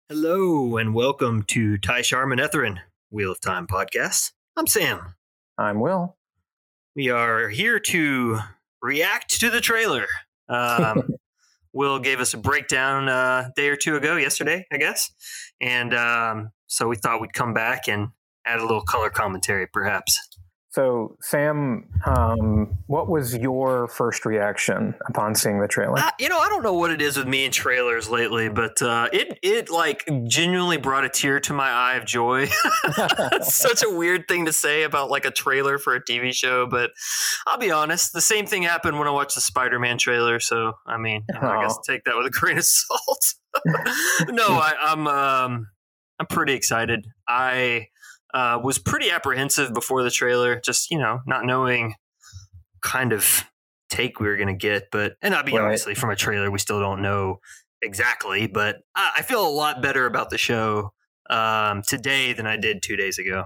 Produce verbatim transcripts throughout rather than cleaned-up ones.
Hello and welcome to Ty Sharman Etherin Wheel of Time podcast. I'm Sam. I'm Will. We are here to react to the trailer. Um, Will gave us a breakdown uh, a day or two ago, yesterday, I guess. And um, so we thought we'd come back and add a little color commentary, perhaps. So, Sam, um, what was your first reaction upon seeing the trailer? Uh, you know, I don't know what it is with me and trailers lately, but uh, it it like genuinely brought a tear to my eye of joy. It's such a weird thing to say about like a trailer for a T V show, but I'll be honest, the same thing happened when I watched the Spider-Man trailer. So, I mean, you know, I guess take that with a grain of salt. no, I, I'm um, I'm pretty excited. I. Uh, was pretty apprehensive before the trailer, just, you know, not knowing kind of take we were going to get. But, and I mean, right. obviously from a trailer, we still don't know exactly, but I, I feel a lot better about the show um, today than I did two days ago.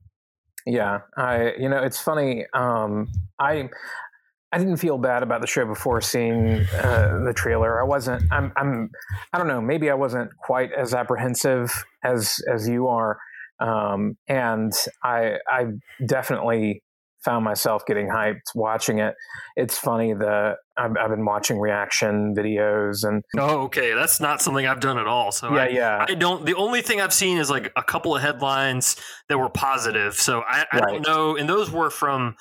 Yeah. I, you know, it's funny. Um, I, I didn't feel bad about the show before seeing uh, the trailer. I wasn't, I'm, I'm, I don't know, maybe I wasn't quite as apprehensive as, as you are. Um, and I, I definitely found myself getting hyped watching it. It's funny that I've, I've been watching reaction videos and. Oh, okay. That's not something I've done at all. So yeah, I, yeah. I don't, the only thing I've seen is like a couple of headlines that were positive. So I, I right. don't know. And those were from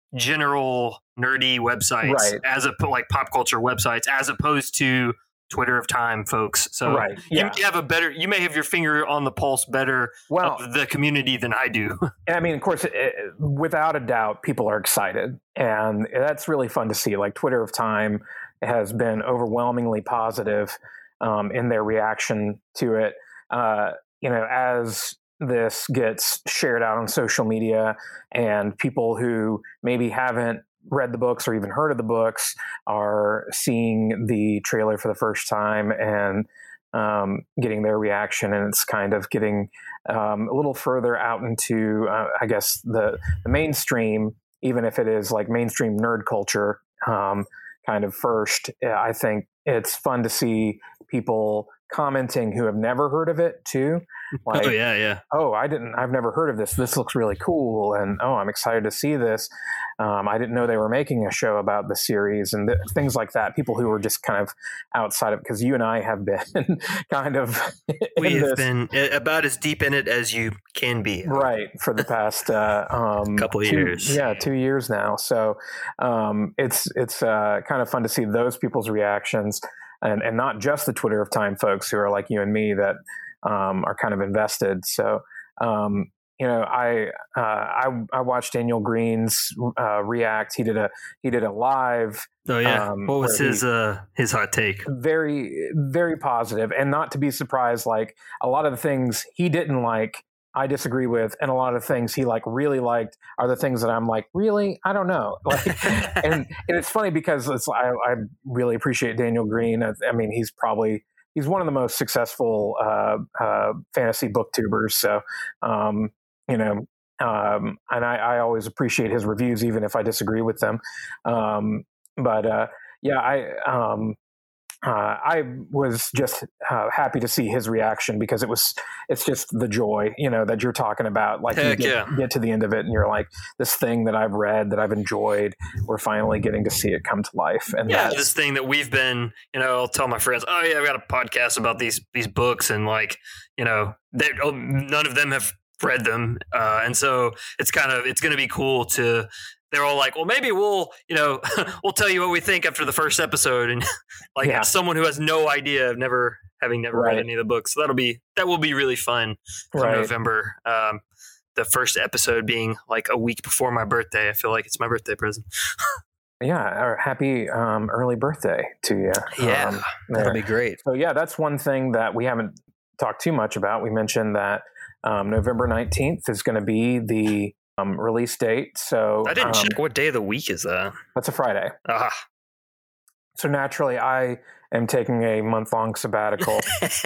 general nerdy websites right. as a, like pop culture websites, as opposed to Twitter of Time folks. So right. yeah. you have a better, you may have your finger on the pulse better well, of the community than I do. I mean, of course, it, without a doubt, people are excited, and that's really fun to see. Like Twitter of Time has been overwhelmingly positive um, in their reaction to it. Uh, you know, as this gets shared out on social media and people who maybe haven't read the books or even heard of the books are seeing the trailer for the first time and um, getting their reaction, and it's kind of getting um, a little further out into, uh, I guess, the, the mainstream, even if it is like mainstream nerd culture um, kind of first. I think it's fun to see people commenting who have never heard of it too. Like, oh yeah, yeah. Oh, I didn't. I've never heard of this. This looks really cool, and oh, I'm excited to see this. Um, I didn't know they were making a show about the series and th- things like that. People who were just kind of outside of, because you and I have been kind of we have this, been about as deep in it as you can be, right, for the past uh, um, couple of two, years. Yeah, two years now. So um, it's it's uh, kind of fun to see those people's reactions, and and not just the Twitter of Time folks who are like you and me that. Um, are kind of invested. So, um, you know, I, uh, I, I watched Daniel Green's, uh, react. He did a, he did a live. Oh yeah. Um, what was his, he, uh, his hot take? Very, very positive, and not to be surprised. Like a lot of the things he didn't like, I disagree with, and a lot of things he like really liked are the things that I'm like, really, I don't know. Like, and, and it's funny because it's, I, I really appreciate Daniel Green. I, I mean, he's probably, He's one of the most successful uh, uh, fantasy booktubers. So, um, you know, um, and I, I always appreciate his reviews, even if I disagree with them. Um, but uh, yeah, I um, uh, I was just uh, happy to see his reaction because it was it's just the joy, you know, that you're talking about. Like Heck you get, yeah. get to the end of it and you're like, this thing that I've read, that I've enjoyed, we're finally getting to see it come to life. And yeah, this thing that we've been, you know, I'll tell my friends, oh yeah, I've got a podcast about these these books, and like, you know, they, oh, none of them have read them, uh, and so it's kind of it's going to be cool to. They're all like, well, maybe we'll, you know, we'll tell you what we think after the first episode. And like yeah. someone who has no idea of never having never right. read any of the books. So that'll be, that will be really fun for right. November. Um, the first episode being like a week before my birthday. I feel like it's my birthday present. Yeah. Happy um, early birthday to you. Yeah. Um, that'll be great. So yeah, that's one thing that we haven't talked too much about. We mentioned that um, November nineteenth is going to be the Um, release date. So I didn't um, check what day of the week is that. That's a Friday. Ah. So naturally, I am taking a month long sabbatical.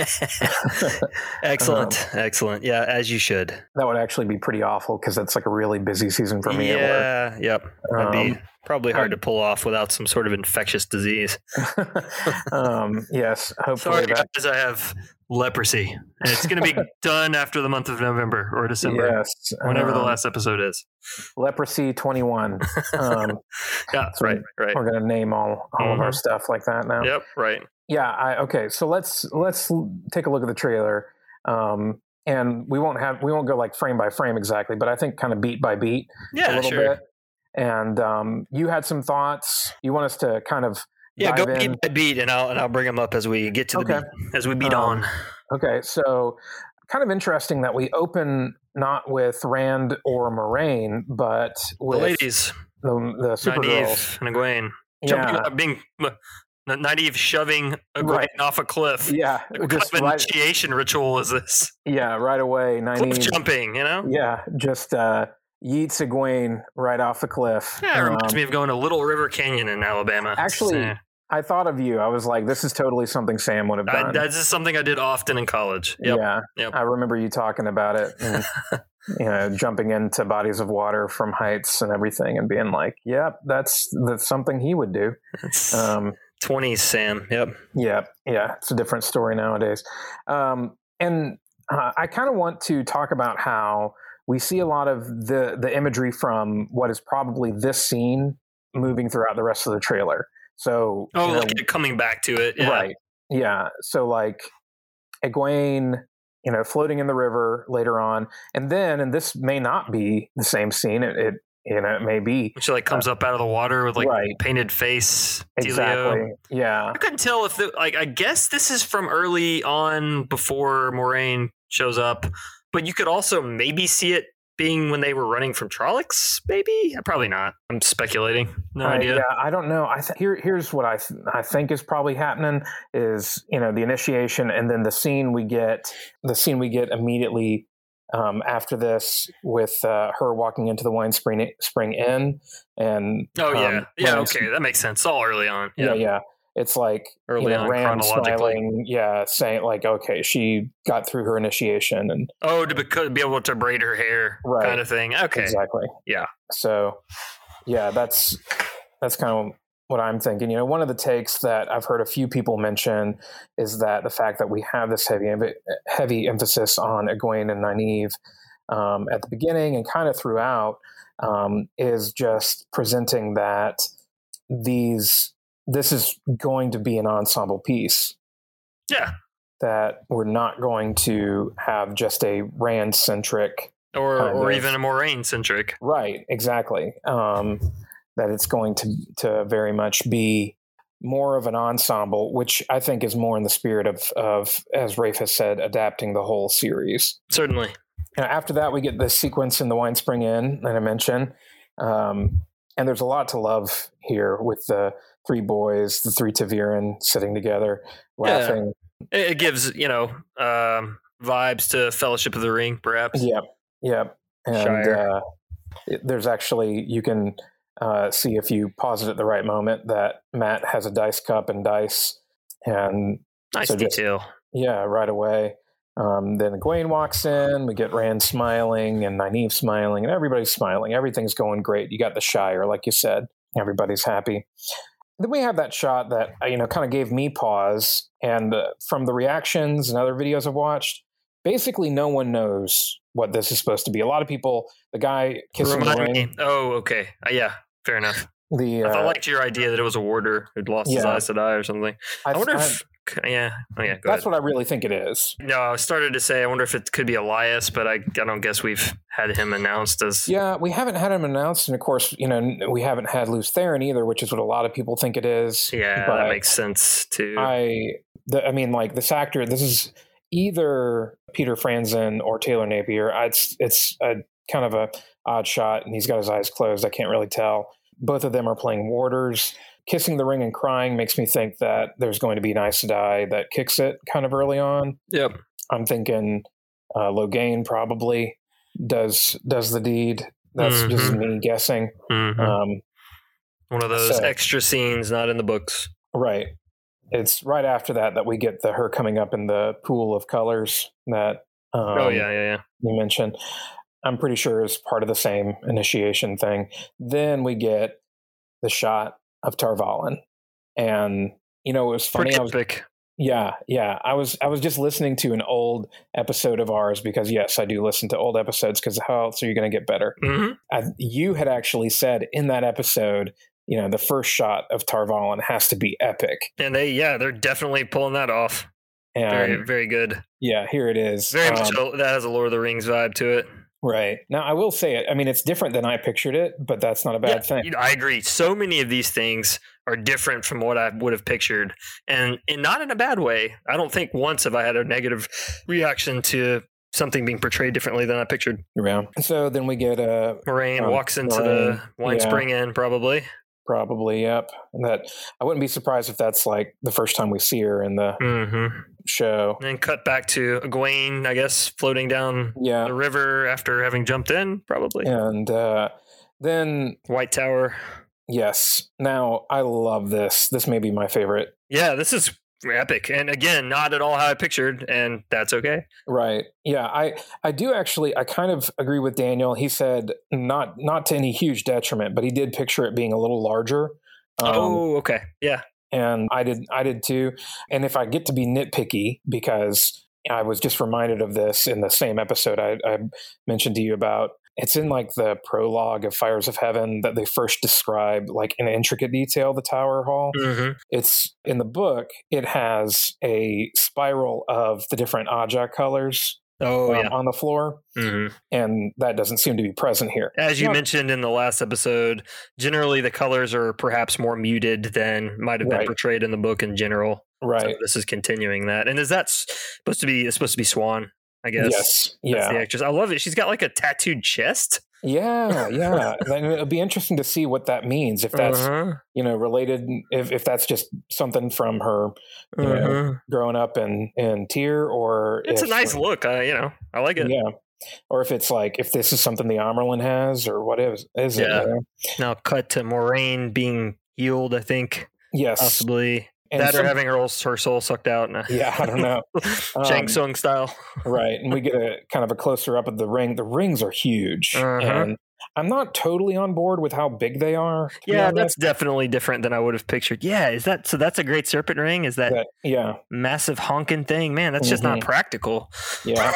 Excellent, um, excellent. Yeah, as you should. That would actually be pretty awful because that's like a really busy season for me. Yeah, yep. That'd um, be probably hard to pull off without some sort of infectious disease. um, yes, hopefully. Sorry, that... guys, I have Leprosy. And it's going to be done after the month of November or December. Yes. Whenever um, the last episode is. Leprosy twenty-one. Um, yeah, so right, right. We're going to name all, all Mhm. of our stuff like that now. Yep, right. Yeah. I, okay. So let's let's take a look at the trailer, um, and we won't have we won't go like frame by frame exactly, but I think kind of beat by beat Yeah, a little sure. bit. And um, you had some thoughts. You want us to kind of Yeah, go dive in? beat by beat, and I'll and I'll bring them up as we get to the Okay. beat, as we beat Um, on. Okay, so kind of interesting that we open not with Rand or Moraine, but The with ladies, the, the Supergirls. Nynaeve and Egwene, jumping, Yeah, uh, being uh, Nynaeve shoving Egwene Right. off a cliff. yeah, What kind just of right, initiation ritual is this? yeah, right away. Cliff Nynaeve, jumping, you know? yeah, just uh, yeets Egwene right off the cliff. Yeah, it reminds Um, me of going to Little River Canyon in Alabama. Actually, Yeah. I thought of you. I was like, this is totally something Sam would have I, done. that's just something I did often in college. Yep. Yeah, Yep. I remember you talking about it. And, you know, jumping into bodies of water from heights and everything, and being like, "Yep, that's that's something he would do." It's Um, twenties, Sam. Yep. yeah, yeah, it's a different story nowadays. Um, and uh, I kind of want to talk about how we see a lot of the the imagery from what is probably this scene moving throughout the rest of the trailer. So, Oh, you know, like coming back to it. Yeah. right, yeah. So like Egwene, you know, floating in the river later on, and then, and this may not be the same scene. It, it you know, it may be She like comes up out of the water with like Right. painted face. exactly, Dealio. yeah, I couldn't tell if the, like I guess this is from early on before Moraine shows up, but you could also maybe see it being when they were running from Trollocs. Maybe probably not. I'm speculating. No I, idea. yeah, I don't know. I th- here, here's what I th- I think is probably happening is, you know, the initiation, and then the scene we get, the scene we get immediately um, after this with uh, her walking into the wine spring Spring Inn, and Oh yeah, um, yeah. Rand's- Okay, that makes sense. All early on. yeah, Yeah, yeah. It's like Early you know, on, Rand chronologically. smiling, yeah, saying like, okay, she got through her initiation, and Oh, to be, be able to braid her hair, Right. kind of thing. Okay. exactly, Yeah. So, yeah, that's that's kind of what I'm thinking. You know, one of the takes that I've heard a few people mention is that the fact that we have this heavy heavy emphasis on Egwene and Nynaeve um, at the beginning and kind of throughout um, is just presenting that these this is going to be an ensemble piece. Yeah. That we're not going to have just a Rand centric. Or Kind or of. even a Moraine centric. Right, exactly. Um, that it's going to to very much be more of an ensemble, which I think is more in the spirit of, of as Rafe has said, adapting the whole series. Certainly. Now, after that, we get this sequence in the Wine Spring Inn that I mentioned. Um, and there's a lot to love here with the three boys, the three Taviran sitting together, laughing. It, it gives, you know, um, vibes to Fellowship of the Ring, perhaps. Yep, yep. And Shire. uh, it, there's actually, you can uh, see if you pause it at the right moment that Matt has a dice cup and dice. And Nice so just- detail. yeah, right away. Um, then Egwene walks in, we get Rand smiling and Nynaeve smiling, and everybody's smiling. Everything's going great. You got the Shire, like you said. Everybody's happy. Then we have that shot that, uh, you know, kind of gave me pause. And uh, from the reactions and other videos I've watched, basically no one knows what this is supposed to be. A lot of people, the guy kissing Remind the ring, me. Oh, okay. Uh, yeah, fair enough. the I, uh, thought, I liked your idea that it was a warder who'd lost his Yeah. eyes to die or something. I, I- wonder I- if. Yeah. Oh, yeah. Go that's ahead. what I really think it is. No, I started to say I wonder if it could be Elias, but I, I don't guess we've had him announced as. Yeah, we haven't had him announced, and of course, you know, we haven't had Luce Theron either, which is what a lot of people think it is. Yeah, but that makes sense too. I, the, I mean, like this actor, this is either Peter Franzen or Taylor Napier. I, it's it's a kind of a odd shot, and he's got his eyes closed. I can't really tell. Both of them are playing warders. Kissing the ring and crying makes me think that there's going to be an Aes Sedai that kicks it kind of early on. Yep. I'm thinking uh, Logain probably does does the deed. That's Mhm. just me guessing. Mhm. Um, One of those so- extra scenes not in the books. right. It's right after that that we get the her coming up in the pool of colors that um, oh yeah, yeah, yeah. you mentioned. I'm pretty sure is part of the same initiation thing. Then we get the shot of Tar Valon, and you know it was funny. Pretty I was epic. Yeah, yeah. I was I was just listening to an old episode of ours because yes, I do listen to old episodes because how else are you going to get better? Mm-hmm. I, you had actually said in that episode, you know, the first shot of Tar Valon has to be epic, and they yeah they're definitely pulling that off. And very very good. Yeah, here it is. Very um, much a, that has a Lord of the Rings vibe to it. Right. Now, I will say it. I mean, it's different than I pictured it, but that's not a bad yeah, thing. I agree. So many of these things are different from what I would have pictured, and, and not in a bad way. I don't think once have I had a negative reaction to something being portrayed differently than I pictured. Yeah. So then we get a uh, Moiraine um, walks into Moiraine, the wine yeah. spring inn, probably. Probably, yep. And that I wouldn't be surprised if that's like the first time we see her in the mm-hmm. show. And then cut back to Egwene, I guess, floating down yeah. the river after having jumped in, probably. And uh, then White Tower. Yes. Now I love this. This may be my favorite. Yeah, this is epic, and again, not at all how I pictured, and that's okay. Right. Yeah, I I do actually I kind of agree with Daniel. He said not not to any huge detriment, but he did picture it being a little larger. Um, oh, okay. Yeah. And I did I did too. And if I get to be nitpicky, because I was just reminded of this in the same episode I, I mentioned to you about, it's in like the prologue of Fires of Heaven that they first describe like in intricate detail the Tower Hall. Mm-hmm. It's in the book. It has a spiral of the different Aja colors oh, um, yeah. on the floor, mm-hmm. and that doesn't seem to be present here. As you Not, mentioned in the last episode, generally the colors are perhaps more muted than might have been right. portrayed in the book in general. Right. So this is continuing that. And is that supposed to be? It's supposed to be Swan, I guess. Yes. Yeah. That's the actress. I love it. She's got like a tattooed chest. Yeah, yeah. It'll be interesting to see what that means. If that's uh-huh. you know related, if if that's just something from her, you uh-huh. know, growing up in in Tyr, or it's if, a nice look. Uh, you know, I like it. Yeah. Or if it's like if this is something the Amerlin has, or what is is yeah. it? You know? Now cut to Moiraine being healed. I think. Yes. Possibly. And that some, or having her, her soul sucked out. Yeah, I don't know. Shang um, Tsung style. Right. And we get a kind of a closer up of the ring. The rings are huge. Uh-huh. And I'm not totally on board with how big they are. Yeah, that's definitely different than I would have pictured. Yeah, is that so? That's a great serpent ring. Is that, that yeah massive honking thing? Man, that's just mm-hmm. not practical. Yeah.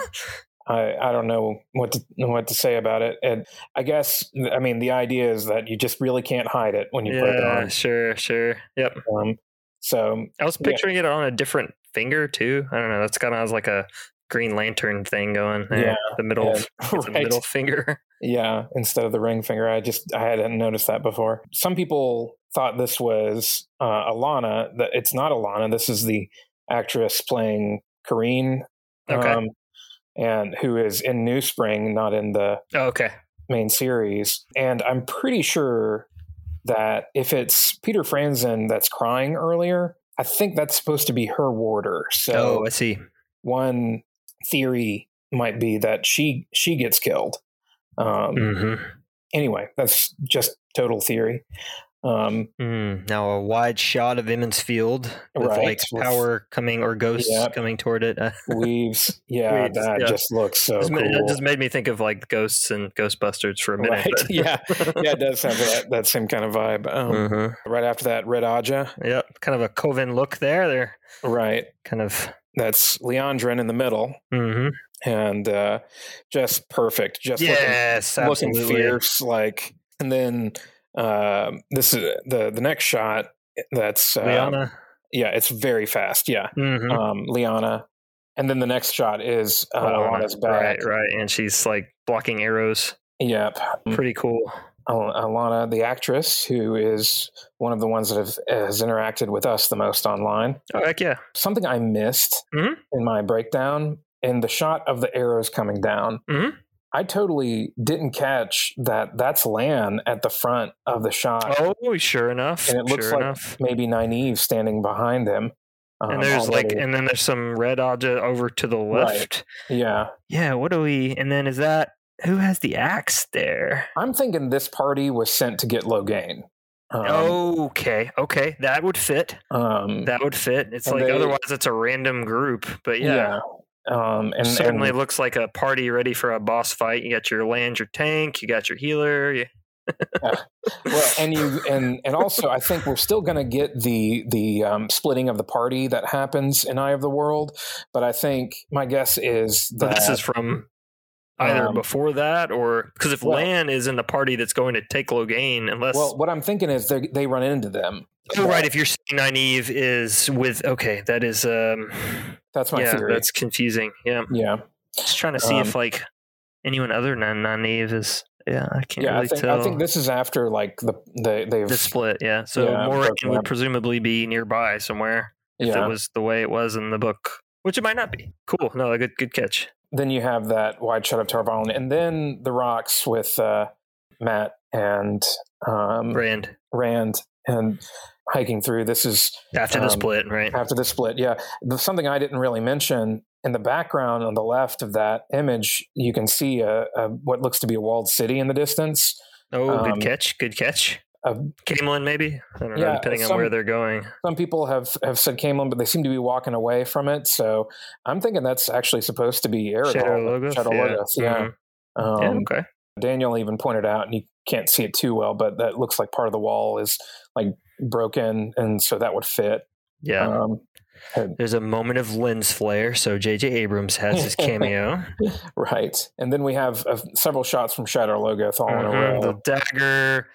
I, I don't know what to what to say about it. And I guess, I mean, the idea is that you just really can't hide it when you yeah, put it on. Sure, sure. Yep. Um, so I was picturing yeah. it on a different finger too. I don't know. That's kind of has like a Green Lantern thing going there. Yeah, the middle, yeah, right. the middle finger. Yeah, instead of the ring finger. I just I hadn't noticed that before. Some people thought this was uh, Alana. That it's not Alana. This is the actress playing Kareen. Okay. Um, and who is in New Spring, not in the oh, okay. main series. And I'm pretty sure that if it's Peter Franzen that's crying earlier, I think that's supposed to be her warder. So oh, I see. One theory might be that she she gets killed. Um, mm-hmm. Anyway, that's just total theory. Um, mm, now a wide shot of Emmons Field with right, like power with, coming or ghosts yeah, coming toward it. Weaves, yeah, Weaves, that yeah. just looks so just, cool. It just made me think of like ghosts and Ghostbusters for a minute. Right. yeah, yeah, it does have that, that same kind of vibe. Um, mm-hmm. Right after that, Red Aja. Yep, kind of a Coven look there. They're right, kind of. That's Liandrin in the middle. Mm-hmm. And uh, just perfect. Just yes, looking, looking fierce. Like, and then uh, this is the the next shot. That's uh, Lyanna. Yeah, it's very fast. Yeah, mm-hmm. um, Lyanna. And then the next shot is uh, Alana's back. Right, right, and she's like blocking arrows. Yep, pretty cool. Alana, the actress, who is one of the ones that have has interacted with us the most online. Oh, heck yeah. Something I missed mm-hmm. in my breakdown, in the shot of the arrows coming down, mm-hmm. I totally didn't catch that that's Lan at the front of the shot. Oh, sure enough. And it looks sure like enough. maybe Nynaeve standing behind him. Um, and there's already. like, and then there's some red Aja over to the left. Right. Yeah. Yeah, what do we, and then is that, who has the axe there? I'm thinking this party was sent to get Logain. Um, okay, okay, that would fit. Um, that would fit. It's like they, otherwise it's a random group, but yeah. yeah. Um, and certainly and, looks like a party ready for a boss fight. You got your land, your tank, you got your healer. You, Uh, well, and you and and also, I think we're still going to get the the um, splitting of the party that happens in Eye of the World, but I think my guess is So that this is from either um, before that or because if well- Lan is in the party that's going to take Logain, unless well, what I'm thinking is they they run into them. oh right, if you're saying Nynaeve is with okay, that is um That's my yeah, theory. that's confusing. Yeah, Yeah, just trying to see Um, if like anyone other than Nynaeve is. Yeah, I can't yeah. really I think tell. I think this is after like the the they've the split, yeah. So Yeah, Morrigan broken would up. presumably be nearby somewhere if Yeah. it was the way it was in the book, which it might not be. Cool, no, good, good catch. Then you have that wide shot of Tarvalin, and then the rocks with uh, Matt and um, Rand Rand and hiking through. This is after the um, split, right? after the split. Yeah, the, something I didn't really mention in the background on the left of that image, you can see a, a what looks to be a walled city in the distance. Oh, um, good catch, good catch. Uh, Camelin, maybe. I don't know, yeah, depending some- on where they're going. Some people have, have said Camelin, but they seem to be walking away from it. So I'm thinking that's actually supposed to be Eridol. Shadow Logoth, Shadow yeah. Logoth, yeah. Mhm. Um, Yeah, okay. Daniel even pointed out, and you can't see it too well, but that looks like part of the wall is like broken, and so that would fit. Yeah. Um, There's a moment of lens flare, so J J Abrams has his cameo. right, and then we have uh, several shots from Shadow Logoth all in a Mhm, row. The dagger,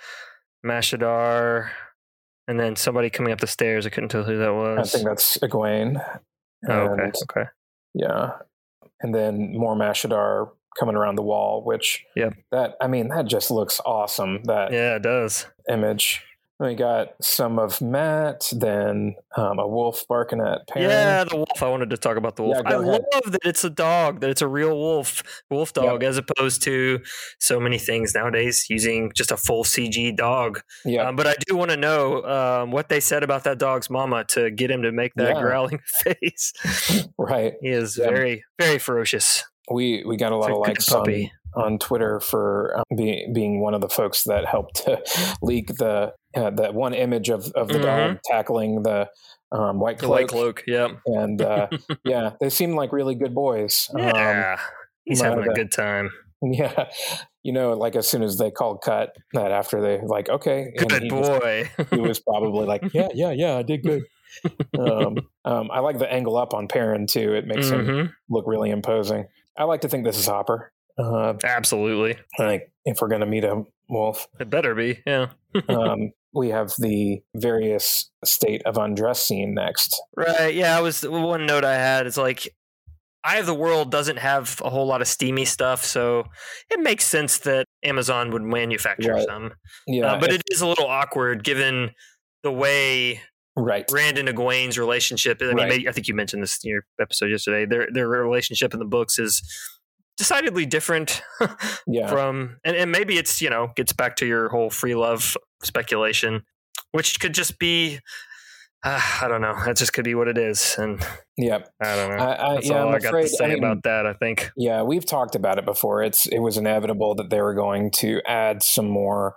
Mashadar, and then somebody coming up the stairs. I couldn't tell who that I was. think that's Egwene. oh, okay, And, okay. Yeah, and then more Mashadar coming around the wall, which Yep. that I mean that just looks awesome. That Yeah, it does. image. We got some of Matt, then um, a wolf barking at Perrin. Yeah, the wolf. I wanted to talk about the wolf. Yeah, I go ahead. love that it's a dog, that it's a real wolf, wolf dog, as opposed to so many things nowadays using just a full C G dog. Yeah, Um, but I do want to know um, what they said about that dog's mama to get him to make that Yeah. growling face. right. He is Yeah. very, very ferocious. We we got a lot It's a of good likes on, puppy. on Twitter for um, being being one of the folks that helped to leak the uh, that one image of, of the dog tackling the um, white The cloak. white cloak, yeah. And uh, yeah, they seem like really good boys. Um, Yeah. He's might having a have- good time. yeah, you know, like as soon as they called cut, that after they like okay, and Good he was- boy. he was probably like, yeah, yeah, yeah, I did good. um, um, I like the angle up on Perrin too. It makes him Mhm. look really imposing. I like to think this is Hopper. Uh, Absolutely. like if we're going to meet a wolf, It better be. Yeah. um, we have the various state of undress scene next. Right. Yeah. I was one note I had is like, Eye of the World doesn't have a whole lot of steamy stuff, so it makes sense that Amazon would manufacture Right. some. Yeah, Uh, but if- it is a little awkward given the way right. Rand and Egwene's relationship. I mean, Right. maybe, I think you mentioned this in your episode yesterday. Their their relationship in the books is decidedly different Yeah, from, and, and maybe it's you know gets back to your whole free love speculation, which could just be. Uh, I don't know. That just could be what it is, and yeah. I don't know. I, I, That's yeah, all I'm I got afraid. to say I mean, about that. I think. yeah, we've talked about it before. It's it was inevitable that they were going to add some more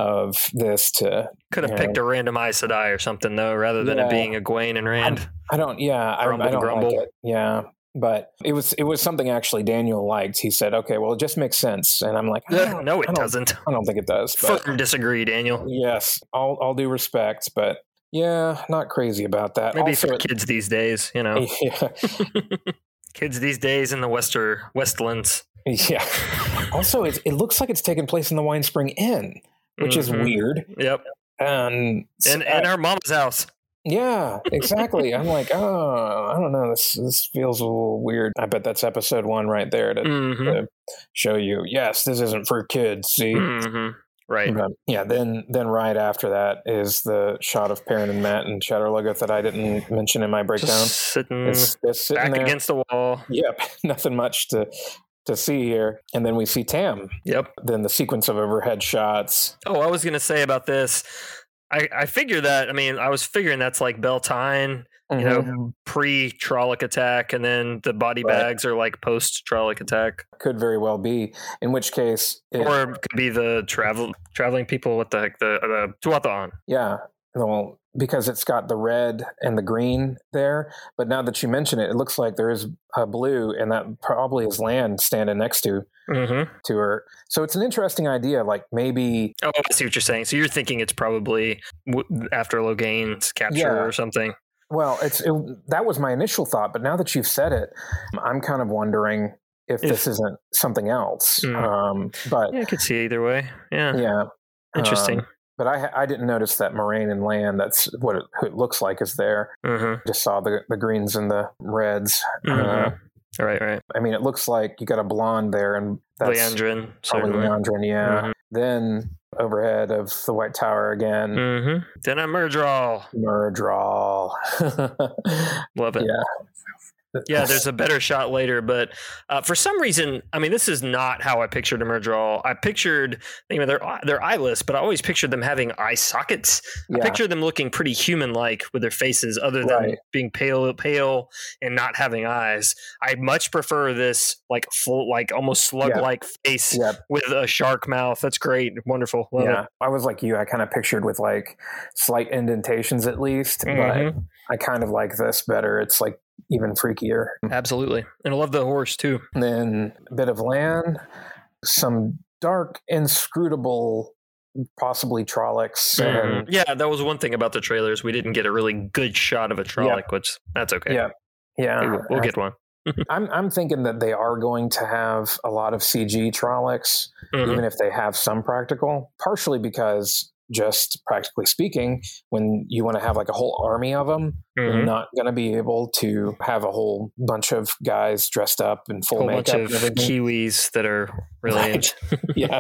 of this to. Could have Yeah. picked a random Aes Sedai or something though, rather than Yeah. it being Egwene and Rand. I don't. Yeah, I, Grumble, I don't grumble. like it. Yeah, but it was it was something actually Daniel liked. He said, "Okay, well, it just makes sense," and I'm like, I don't- no, I it don't- doesn't. I don't think it does. But Firm disagree, Daniel. yes, all all due respect, but yeah, not crazy about that. Maybe also, for it- kids these days, you know, yeah, kids these days in the Wester Westlands. yeah. Also, it it looks like it's taking place in the Wine Spring Inn, which is Mhm. weird. Yep, And and uh, in our mama's house. yeah, exactly. I'm like, oh, I don't know. This this feels a little weird. I bet that's episode one right there to, hmm to show you. Yes, this isn't for kids. See. hmm Right. But, yeah, then then right after that is the shot of Perrin and Matt and Shadow Logoth that I didn't mention in my breakdown. Just sitting It's, it's sitting back there. against the wall. Yep, nothing much to to see here. And then we see Tam. Yep. Then the sequence of overhead shots. Oh, I was gonna say about this. I I figure that. I mean, I was figuring that's like Beltane, you know, Mhm. pre Trolloc attack, and then the body Right. bags are like post Trolloc attack, Could very well be. In which case, it, or it could be the travel traveling people with the the the Tuatha. yeah. Well, because it's got the red and the green there. But now that you mention it, it looks like there is a blue, and that probably is Lan standing next to mm-hmm. to her. So it's an interesting idea. Like maybe. Oh, I see what you're saying. So you're thinking it's probably w- after Loghain's capture yeah. or something. Well, it's it, that was my initial thought, but now that you've said it, I'm kind of wondering if, if this isn't something else. Mm. Um, but yeah, I could see either way. Yeah, yeah, interesting. Um, but I I didn't notice that Moiraine and Lan. That's what it, it looks like is there. Mm-hmm. Just saw the the greens and the reds. Mm-hmm. Uh, right, right. I mean, it looks like you got a blonde there, and that's Liandrin, probably Liandrin. Yeah. Mm-hmm. Then overhead of the White Tower again. Mm-hmm. Then a Myrddraal. Myrddraal. Love it. Yeah. Yeah, there's a better shot later, but uh, for some reason, I mean, this is not how I pictured a Myrddraal. I pictured, you know, they're they're eyeless, but I always pictured them having eye sockets. Yeah. I pictured them looking pretty human-like with their faces, other than right. being pale, pale and not having eyes. I much prefer this like full, like almost slug-like yeah. face yeah. with a shark mouth. That's great, wonderful. Love yeah, it. I was like you. I kind of pictured with like slight indentations at least, mm-hmm. but I kind of like this better. It's like even freakier. Absolutely. And I love the horse too. And then a bit of Lan, some dark, inscrutable, possibly Trollocs. Mm-hmm. And yeah, that was one thing about the trailers. We didn't get a really good shot of a Trolloc, yeah. which that's okay. Yeah. Yeah. We'll, we'll get one. I'm I'm thinking that they are going to have a lot of C G Trollocs, mm-hmm. even if they have some practical, partially because just practically speaking, when you want to have like a whole army of them, mm-hmm. you're not going to be able to have a whole bunch of guys dressed up in full whole makeup. Bunch of Kiwis that are really, right. yeah.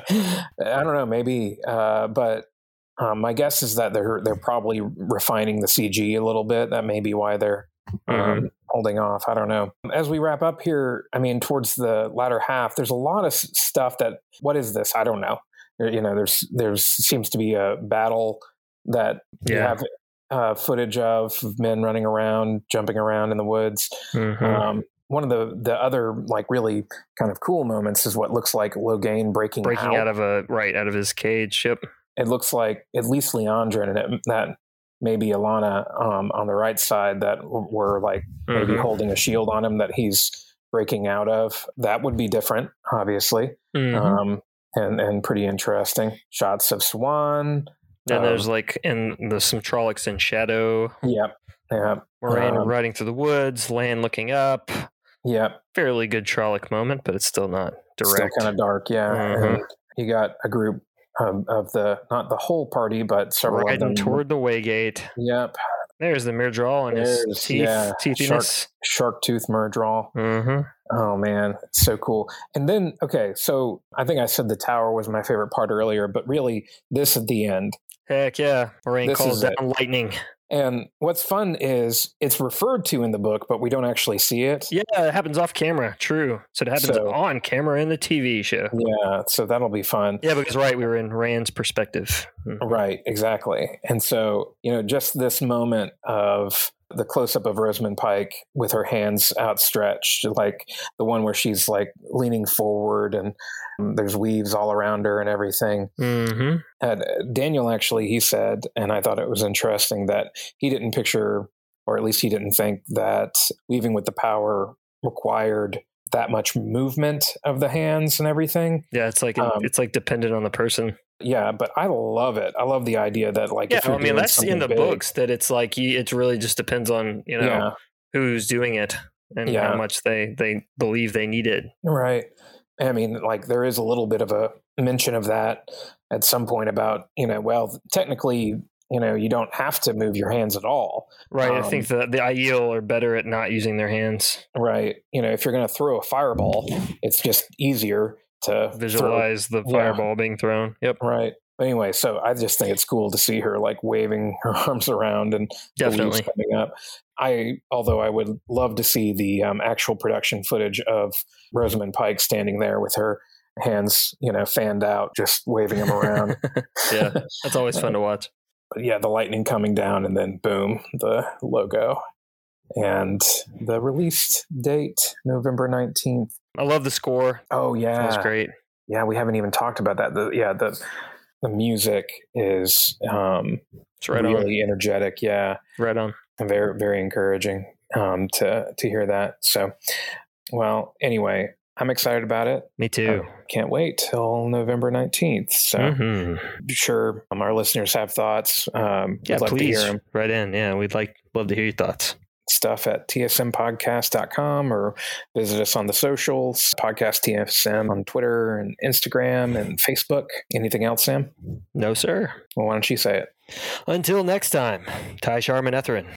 I don't know, maybe, uh, but um, my guess is that they're they're probably refining the C G a little bit. That may be why they're um, mm-hmm. holding off. I don't know. As we wrap up here, I mean, towards the latter half, there's a lot of stuff that. What is this? I don't know. You know, there's there's seems to be a battle that yeah. you have uh, footage of men running around, jumping around in the woods. Mm-hmm. Um, one of the the other like really kind of cool moments is what looks like Loghain breaking breaking out. out of a right out of his cage. Yep. It looks like at least Liandrin and it, that maybe Alana um, on the right side that were like mm-hmm. maybe holding a shield on him that he's breaking out of. That would be different, obviously. Mm-hmm. Um, And and pretty interesting shots of Siuan. Then um, there's like in the some Trollocs in shadow. Yep. Yep. Moiraine um, riding through the woods, Lan looking up. Yep. Fairly good Trolloc moment, but it's still not direct. Still kind of dark, yeah. Mm-hmm. And you got a group um, of the not the whole party, but several riding of them toward the Waygate. Yep. There's the Myrddraal and There's, his teeth, yeah, teethiness. Shark, shark tooth Myrddraal. Mm-hmm. Oh man, it's so cool. And then, okay, so I think I said the tower was my favorite part earlier, but really this at the end. Heck yeah. Moiraine calls down it. lightning. And what's fun is it's referred to in the book, but we don't actually see it. Yeah, it happens off camera. True. So it happens so, on camera in the T V show. Yeah, so that'll be fun. Yeah, because right, we were in Rand's perspective. Mm-hmm. Right, exactly. And so, you know, just this moment of the close-up of Rosamund Pike with her hands outstretched, like the one where she's like leaning forward and um, there's weaves all around her and everything. Mm-hmm. And Daniel actually, he said, and I thought it was interesting that he didn't picture, or at least he didn't think that weaving with the power required that much movement of the hands and everything. Yeah, it's like um, it's like dependent on the person. Yeah, but I love it. I love the idea that like yeah, if you're I mean that's in the big, books that it's like it really just depends on you know yeah. who's doing it and yeah. how much they they believe they need it. Right. I mean, like there is a little bit of a mention of that at some point about you know well technically you know you don't have to move your hands at all. Right. Um, I think the the Aiel are better at not using their hands. Right. You know if you're going to throw a fireball, it's just easier to visualize throw, the fireball yeah. being thrown. Yep. Right. Anyway, so I just think it's cool to see her like waving her arms around and definitely the leaves coming up. I, although I would love to see the um, actual production footage of Rosamund Pike standing there with her hands, you know, fanned out, just waving them around. Yeah, that's always fun to watch. But yeah, the lightning coming down and then boom, the logo. And the release date, November nineteenth. I love the score. Oh, yeah. That's great. Yeah, we haven't even talked about that. The, yeah, the the music is um, it's right really on. energetic. Yeah, right on. Very very encouraging um, to to hear that. So, well, anyway, I'm excited about it. Me too. Uh, can't wait till November nineteenth. So, mm-hmm. sure, um, our listeners have thoughts. Um, yeah, love please to hear them. Write in. Yeah, we'd like love to hear your thoughts. Stuff at t s m podcast dot com or visit us on the socials, Podcast T S M on Twitter and Instagram and Facebook. Anything else, Sam? No, sir. Well, why don't you say it? Until next time, Ty Sharman Etherin.